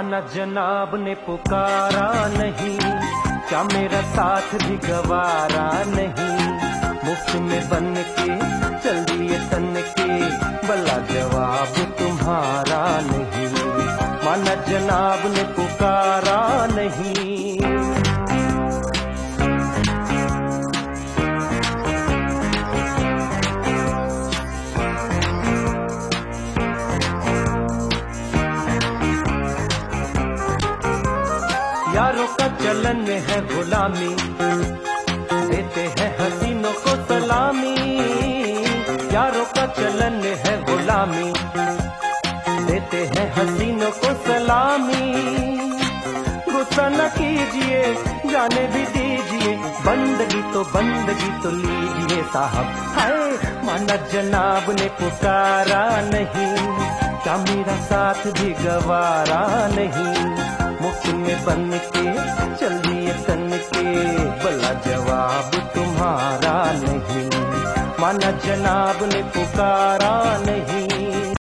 माना जनाब ने पुकारा नहीं, क्या मेरा साथ भी गवारा नहीं। मुफ्त में बन के चल दिए तन के, भला जवाब तुम्हारा नहीं। माना जनाब ने पुकारा नहीं। यारों का चलन है गुलामी, देते हैं हसीनों को सलामी। यारों का चलन है गुलामी, देते हैं हसीनों को सलामी। गुस्सा न कीजिए, जाने भी दीजिए, बंदगी तो लीजिए साहब। हाय माना जनाब ने पुकारा नहीं, क्या मेरा साथ भी गवारा नहीं। मुफ्त में बन के चल दिए तन के, भला जवाब तुम्हारा नहीं। माना जनाब ने पुकारा नहीं।